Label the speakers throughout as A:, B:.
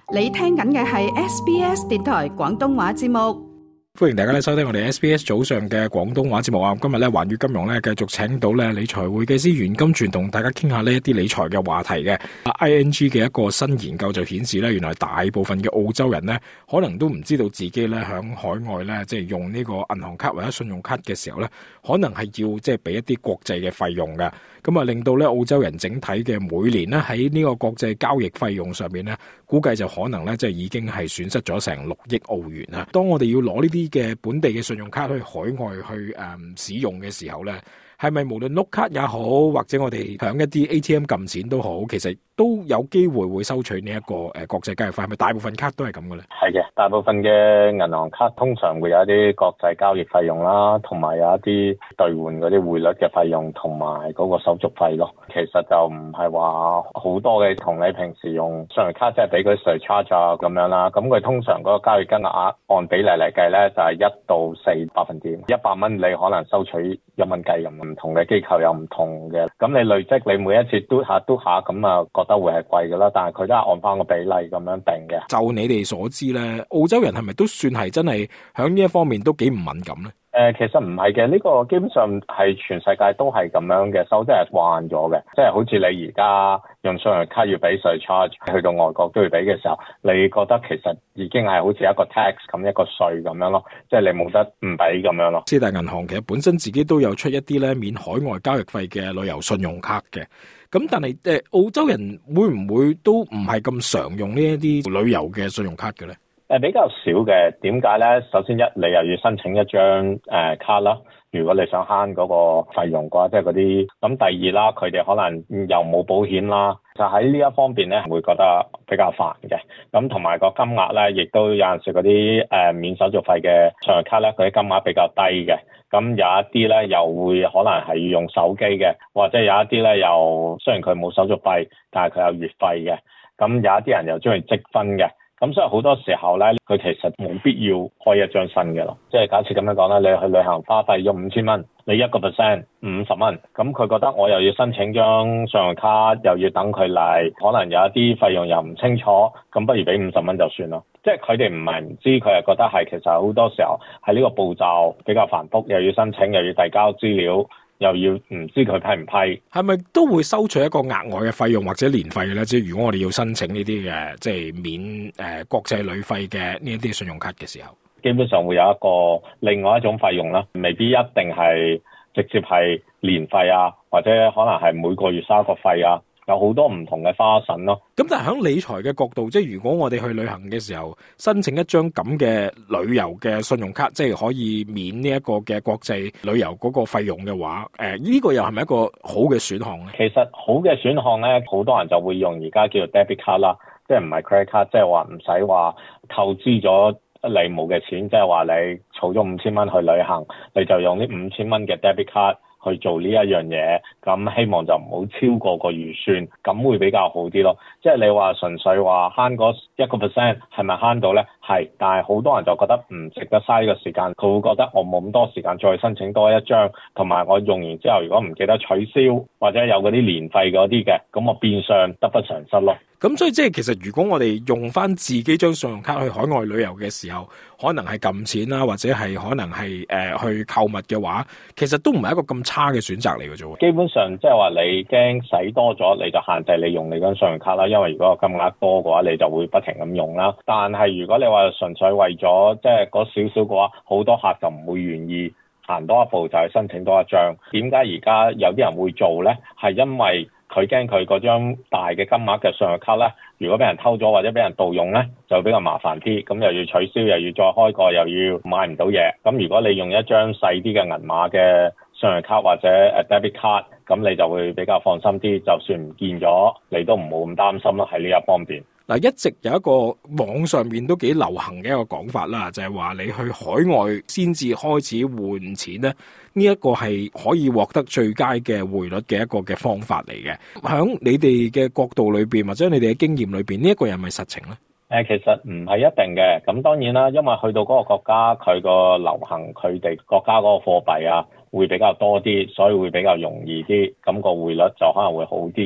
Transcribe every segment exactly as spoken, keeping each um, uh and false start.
A: 你聽緊嘅係 S B S 電台廣東話節目。
B: 歡迎大家咧收聽我哋 S B S 早上嘅廣東話節目啊！今日咧環宇金融咧繼續請到咧理財會計師袁金泉同大家傾下呢一啲理財嘅話題嘅。I N G 嘅一個新研究就顯示咧，原來大部分嘅澳洲人咧可能都唔知道自己咧響海外咧即係用呢個銀行卡或者信用卡嘅時候咧，可能係要即係俾一啲國際嘅費用嘅。咁啊令到咧澳洲人整體嘅每年咧喺呢個國際交易費用上面咧，估計就可能咧即係已經係損失咗成六億澳元啊！當我哋要攞呢啲嘅本地嘅信用卡去海外去誒、嗯、使用嘅時候咧，係咪無論碌卡也好，或者我哋響一啲 A T M 撳錢都好，其實都有機會會收取呢、這、一個誒、呃、國際交易費？係咪大部分卡都係咁嘅咧？
C: 係嘅，大部分嘅銀行卡通常會有一啲國際交易費用啦，同埋有一啲兌換嗰啲匯率嘅費用，同埋嗰個手續費咯。其實就唔係話好多嘅，同你平時用信用卡即係俾佢 surcharge 啊咁樣啦。咁佢通常嗰個交易金額按比例嚟計咧，就係一到四百分點。一百蚊你可能收取一蚊雞咁，唔同嘅機構有唔同嘅。咁你累積你每一次嘟下嘟下咁啊，覺得會係貴㗎啦。但係佢都係按翻個比例咁樣定嘅。
B: 就你哋所知咧，澳洲人係咪都算係真係響呢一方面都幾唔敏感咧？
C: 誒、呃，其實唔係嘅，呢、這個基本上係全世界都係咁樣嘅，手即係慣咗嘅，即係好似你而家用信用卡要俾稅 charge，去到外國都要俾嘅時候，你覺得其實已經係好似一個 tax 咁一個稅咁樣咯，即係你冇得唔俾咁樣咯。
B: 四大銀行其實本身自己都有出一啲咧免海外交易費嘅旅遊信用卡嘅，咁但係誒、呃、澳洲人會唔會都唔係咁常用呢一啲旅遊嘅信用卡嘅咧？
C: 誒比較少嘅，點解咧？首先一，你又要申請一張誒、呃、卡啦。如果你想慳嗰個費用嘅話，即係嗰啲。咁第二啦，佢哋可能又冇保險啦，就喺呢一方面咧，會覺得比較煩嘅。咁同埋個金額咧，亦都有陣時嗰啲誒免手續費嘅信用卡咧，佢啲金額比較低嘅。咁有一啲咧，又會可能係要用手機嘅，或者有一啲咧，又雖然佢冇手續費，但係佢有月費嘅。咁有一啲人又中意積分嘅。咁所以好多時候咧，佢其實冇必要開一張新嘅咯。即係假設咁樣講啦，你去旅行花費咗五千蚊，你一個 percent 五十蚊，咁佢覺得我又要申請張信用卡，又要等佢嚟，可能有一啲費用又唔清楚，咁不如俾五十蚊就算咯。即係佢哋唔係唔知，佢係覺得係其實好多時候係呢個步驟比較繁複，又要申請，又要遞交資料。又要唔知佢批唔批，
B: 係咪都會收取一個額外嘅費用或者年費嘅咧？即係如果我哋要申請呢啲嘅，即係免誒、呃、國際旅費嘅呢一啲信用卡嘅時候，
C: 基本上會有一個另外一種費用啦，未必一定係直接係年費啊，或者可能係每個月收一個費啊。有好多唔同嘅花神咯。
B: 咁但係喺理財嘅角度，即係如果我哋去旅行嘅時候申請一張咁嘅旅遊嘅信用卡，即係可以免呢一個嘅國際旅遊嗰個費用嘅話，誒、呃、呢、這個又係咪一個好嘅選項咧？
C: 其實好嘅選項咧，好多人就會用而家叫做 debit card 啦，即係唔係 credit card，即係話唔使話透支咗你冇嘅錢，即係話你儲咗五千蚊去旅行，你就用呢五千蚊嘅 debit card去做呢一樣嘢，咁希望就唔好超過個預算，咁會比較好啲咯。即係你話純粹話慳嗰一個 percent 係咪慳到呢？係，但係好多人就覺得唔值得嘥呢個時間，佢會覺得我冇咁多時間再申請多一張，同埋我用完之後如果唔記得取消或者有嗰啲年費嗰啲嘅，咁我變相得不償失咯。
B: 咁所以即係其實如果我哋用翻自己張信用卡去海外旅遊嘅時候，可能係撳錢啦，或者係可能係誒、呃、去購物嘅話，其實都唔係一個咁差嘅選擇嚟嘅啫。
C: 基本上即係話你驚使多咗，你就限制你用你張信用卡啦。因為如果個金額多嘅話，你就會不停咁用啦。但係如果你話純粹為咗即係嗰少少嘅話，好多客就唔會願意行多一步就係申請多一張。點解而家有啲人會做呢？係因為佢驚佢嗰張大嘅金額嘅信用卡咧，如果俾人偷咗或者俾人盜用咧，就比較麻煩啲，咁又要取消，又要再開個，又要買唔到嘢。咁如果你用一張細啲嘅銀碼嘅信用卡或者誒 debit card，咁你就會比較放心啲，就算唔見咗，你都唔好咁擔心啦。喺呢一方面。
B: 嗱，一直有一個網上面都幾流行嘅一個講法啦，就係話你去海外先至開始換錢咧，呢一個係可以獲得最佳嘅匯率嘅一個嘅方法嚟嘅。響你哋嘅角度裏邊，或者你哋嘅經驗裏邊，呢一個係咪實情咧？
C: 誒，其實唔係一定嘅。咁當然啦，因為去到嗰個國家，佢個流行佢哋國家嗰個貨幣啊，會比較多啲，所以會比較容易啲，咁個匯率就可能會好啲嘅。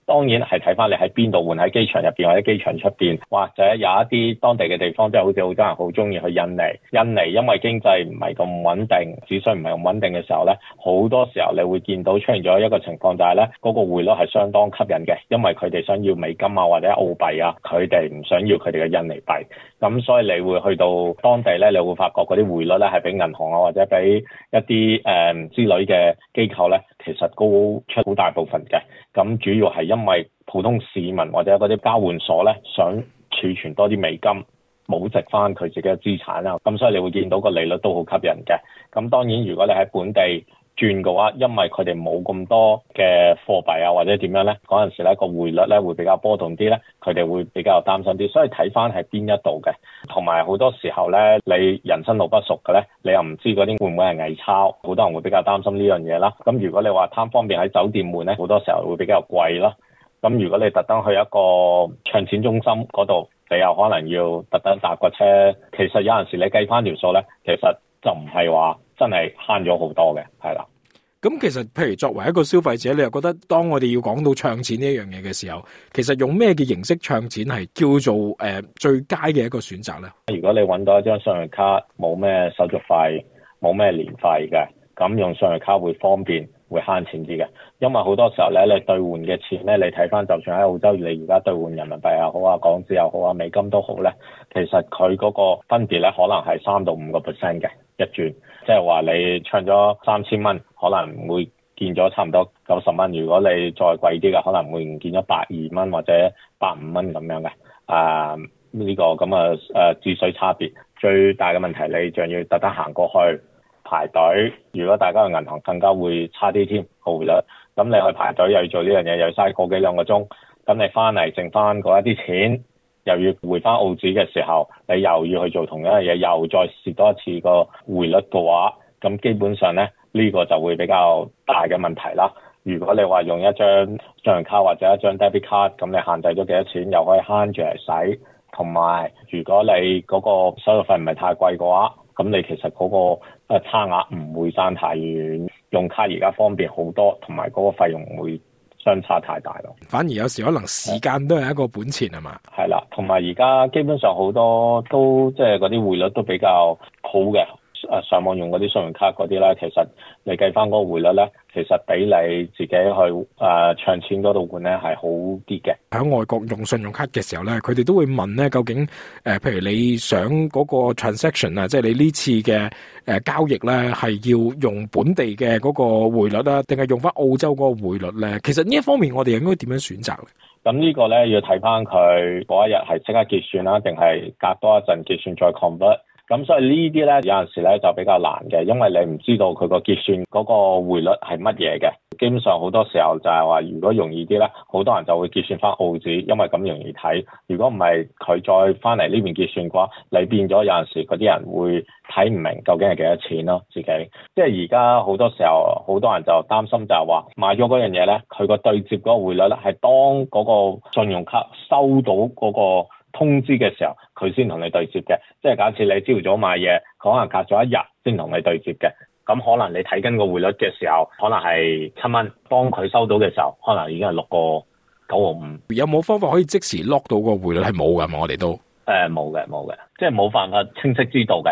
C: 當然係睇翻你喺邊度換，喺機場入邊或者機場出邊，或者有一啲當地嘅地方，即係好似好多人好中意去印尼。印尼因為經濟唔係咁穩定，指數唔係咁穩定嘅時候咧，好多時候你會見到出現咗一個情況，就係咧嗰個匯率係相當吸引嘅，因為佢哋想要美金啊或者澳幣啊，佢哋唔想要佢哋嘅印尼幣，咁所以你會去到當地咧，你會發覺嗰啲匯率咧係比銀行啊或者比一啲誒、嗯、之類嘅機構咧，其實高出好大部分嘅。咁主要係因為普通市民或者嗰啲交換所咧，想儲存多啲美金，保值翻佢自己嘅資產啦。咁所以你會見到個利率都好吸引嘅。咁當然如果你喺本地轉嘅話，因為佢哋冇咁多嘅貨幣啊或者點樣咧，嗰陣時咧個匯率咧會比較波動啲咧，佢哋會比較擔心啲。所以睇翻係邊一度嘅，同埋好多時候咧，你人生路不熟嘅咧，你又唔知嗰啲會唔會係偽鈔，好多人會比較擔心呢樣嘢啦。咁如果你話貪方便喺酒店換咧，好多時候會比較貴啦。咁如果你特登去一個唱錢中心嗰度，你又可能要特登搭個車，其實有陣時你計翻條數咧，其實就唔係話真係慳咗好多嘅，係啦。
B: 咁其實譬如作為一個消費者，你又覺得當我哋要講到唱錢呢一樣嘢嘅時候，其實用咩嘅形式唱錢係叫做誒、呃、最佳嘅一個選擇咧？
C: 如果你揾到一張信用卡冇咩手續費、冇咩年費嘅，咁用信用卡會方便，會慳錢啲嘅。因為好多時候咧，你兌換嘅錢咧，你睇翻就算喺澳洲，你而家兌換人民幣又好啊、港紙又好啊、美金都好咧，其實佢嗰個分別咧，可能係三到五個 percent 嘅一轉，即係話你唱咗三千蚊，可能會見咗差唔多九十蚊。如果你再貴啲嘅，可能會唔見咗百二蚊或者百五蚊咁樣嘅。啊、呃，呢、這個咁啊誒至水差別，最大嘅問題你仲要特登行過去排隊。如果大家去銀行更加會差啲添匯率。咁你去排隊又要做呢樣嘢，又要嘥個幾兩個鐘。咁你翻嚟剩翻嗰一啲錢，又要匯翻澳紙嘅時候，你又要去做同樣嘅嘢，又再蝕多一次個匯率嘅話，咁基本上咧呢、呢個就會比較大嘅問題啦。如果你話用一張信用卡或者一張 debit card，咁你限制咗幾多錢，又可以慳住嚟使，同埋如果你嗰個手續費唔係太貴嘅話，咁你其實嗰個誒差額唔會爭太遠。用卡而家方便好多，同埋嗰個費用唔會相差太大咯。
B: 反而有時可能時間都係一個本錢係嘛？
C: 係啦，同埋而家基本上好多都即係嗰啲匯率都比較好嘅。誒上網用嗰啲信用卡嗰啲咧，其實你計翻嗰個匯率咧，其實比你自己去誒、呃、唱錢嗰度換咧係好啲嘅。
B: 喺外國用信用卡嘅時候咧，佢哋都會問咧，究竟誒、呃，譬如你想嗰個 transaction 啊，即係你呢次嘅誒交易咧，係要用本地嘅嗰個匯率啦，定係用翻澳洲嗰個匯率咧？其實呢一方面，我哋應該點樣選擇咧？
C: 咁呢個咧要睇翻佢嗰一日係即刻結算啦，定係隔多一陣結算再 convert。咁所以呢啲咧有陣時咧就比較難嘅，因為你唔知道佢個結算嗰個匯率係乜嘢嘅。基本上好多時候就係話，如果容易啲咧，好多人就會結算翻澳紙，因為咁容易睇。如果唔係佢再翻嚟呢邊結算嘅話，你變咗有陣時嗰啲人會睇唔明究竟係幾多錢咯，自己。即係而家好多時候，好多人就擔心就係話買咗嗰樣嘢咧，佢個對接嗰個匯率咧係當嗰個信用卡收到嗰個通知嘅時候，佢先同你對接嘅。即係假設你朝早買嘢，可能隔咗一日先同你對接嘅。咁可能你睇緊個匯率嘅時候，可能係七蚊，當佢收到嘅時候，可能已經係六個九毫五。
B: 有冇方法可以即時 lock 到個匯率？係冇㗎嘛？我哋都
C: 誒冇嘅，冇嘅，即係冇辦法清晰知道嘅。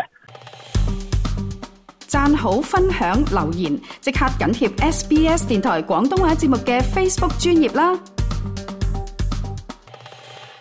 A: 讚好、分享、留言，即刻緊貼 S B S 電台廣東話節目嘅 Facebook 專頁啦！